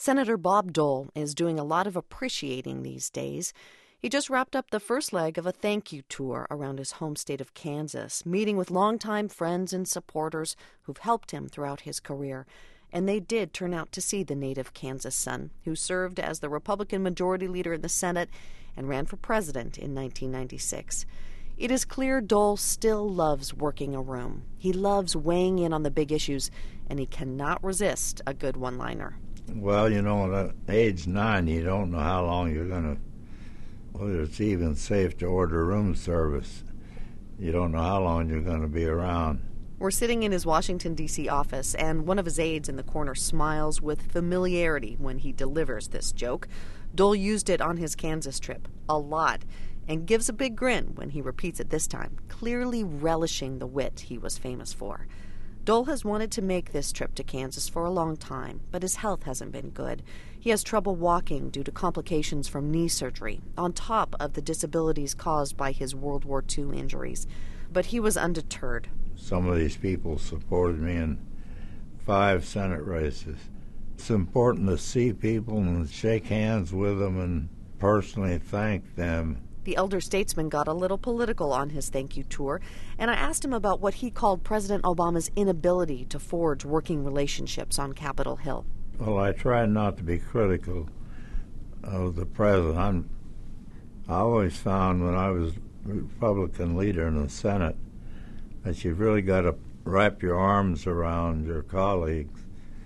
Senator Bob Dole is doing a lot of appreciating these days. He just wrapped up the first leg of a thank you tour around his home state of Kansas, meeting with longtime friends and supporters who've helped him throughout his career. And they did turn out to see the native Kansas son, who served as the Republican Majority Leader in the Senate and ran for president in 1996. It is clear Dole still loves working a room. He loves weighing in on the big issues, and he cannot resist a good one-liner. Well, at age 9, you don't know how long you're going to, whether it's even safe to order room service. You don't know how long you're going to be around. We're sitting in his Washington, D.C. office, and one of his aides in the corner smiles with familiarity when he delivers this joke. Dole used it on his Kansas trip a lot and gives a big grin when he repeats it this time, clearly relishing the wit he was famous for. Dole has wanted to make this trip to Kansas for a long time, but his health hasn't been good. He has trouble walking due to complications from knee surgery, on top of the disabilities caused by his World War II injuries. But he was undeterred. Some of these people supported me in 5 Senate races. It's important to see people and shake hands with them and personally thank them. The elder statesman got a little political on his thank you tour, and I asked him about what he called President Obama's inability to forge working relationships on Capitol Hill. Well, I try not to be critical of the president. I always found when I was Republican leader in the Senate that you've really got to wrap your arms around your colleagues.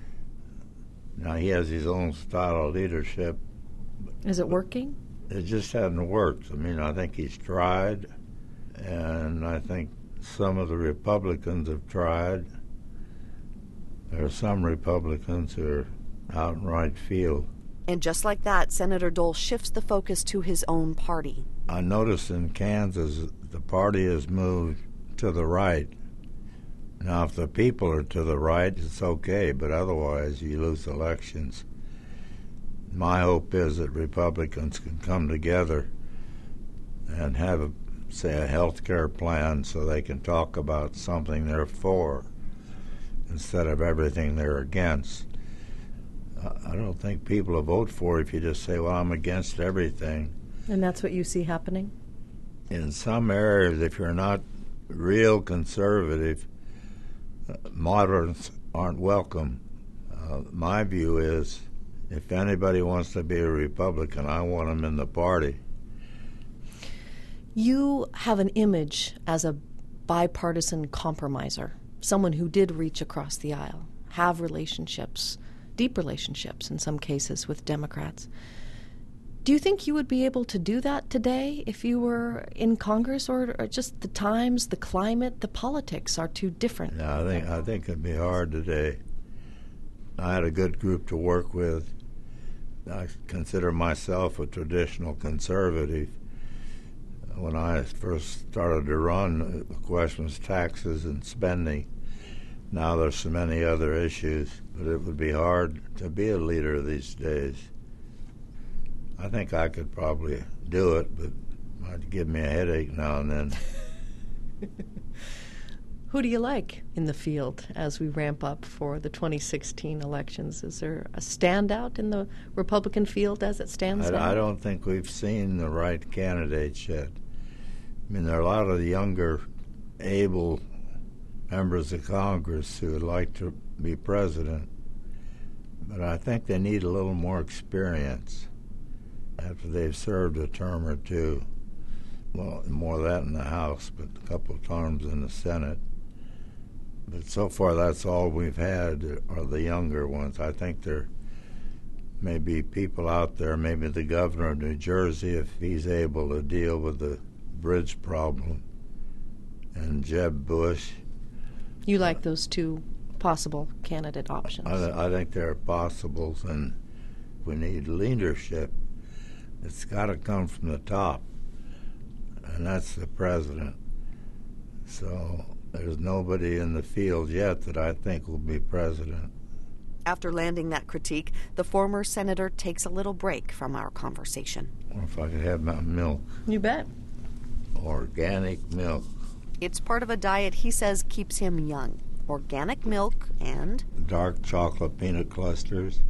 Now, he has his own style of leadership. Is it working? It just hasn't worked. I think he's tried, and I think some of the Republicans have tried. There are some Republicans who are out in right field. And just like that, Senator Dole shifts the focus to his own party. I noticed in Kansas the party has moved to the right. Now, if the people are to the right, it's okay, but otherwise you lose elections. My hope is that Republicans can come together and have, say, a health care plan so they can talk about something they're for instead of everything they're against. I don't think people will vote for it if you just say, well, I'm against everything. And that's what you see happening? In some areas, if you're not real conservative, moderates aren't welcome. My view is, if anybody wants to be a Republican, I want them in the party. You have an image as a bipartisan compromiser, someone who did reach across the aisle, have relationships, deep relationships in some cases with Democrats. Do you think you would be able to do that today if you were in Congress, or just the times, the climate, the politics are too different? Yeah, I think it'd be hard today. I had a good group to work with. I consider myself a traditional conservative. When I first started to run, the question was taxes and spending. Now there's so many other issues, but it would be hard to be a leader these days. I think I could probably do it, but it might give me a headache now and then. Who do you like in the field as we ramp up for the 2016 elections? Is there a standout in the Republican field as it stands now? I don't think we've seen the right candidates yet. There are a lot of younger, able members of Congress who would like to be president, but I think they need a little more experience after they've served a term or two. Well, more of that in the House, but a couple of terms in the Senate. But so far, that's all we've had are the younger ones. I think there may be people out there, maybe the governor of New Jersey, if he's able to deal with the bridge problem, and Jeb Bush. You like those two possible candidate options? I think they're possibles, and we need leadership. It's got to come from the top, and that's the president. So there's nobody in the field yet that I think will be president. After landing that critique, the former senator takes a little break from our conversation. Or if I could have my milk. You bet. Organic milk. It's part of a diet he says keeps him young. Organic milk and dark chocolate peanut clusters.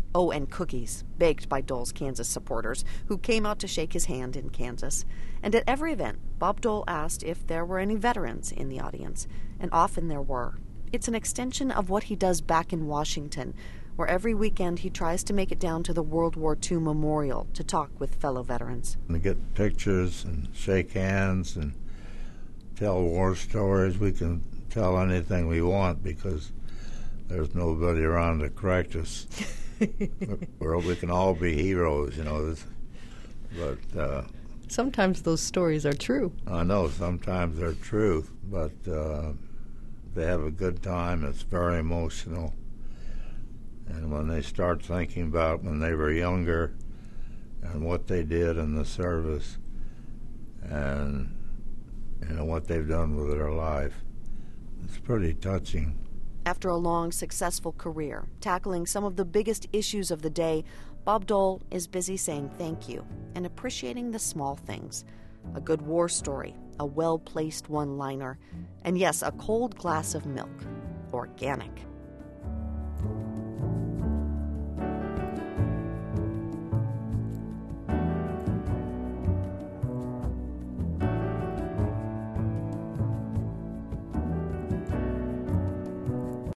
Oh, and cookies, baked by Dole's Kansas supporters, who came out to shake his hand in Kansas. And at every event, Bob Dole asked if there were any veterans in the audience, and often there were. It's an extension of what he does back in Washington, where every weekend he tries to make it down to the World War II Memorial to talk with fellow veterans. To get pictures and shake hands and tell war stories. We can tell anything we want because there's nobody around to correct us. We can all be heroes, you know. But sometimes those stories are true. I know sometimes they're true, but they have a good time. It's very emotional. And when they start thinking about when they were younger and what they did in the service and what they've done with their life, it's pretty touching. After a long, successful career, tackling some of the biggest issues of the day, Bob Dole is busy saying thank you and appreciating the small things. A good war story, a well-placed one-liner, and yes, a cold glass of milk. Organic.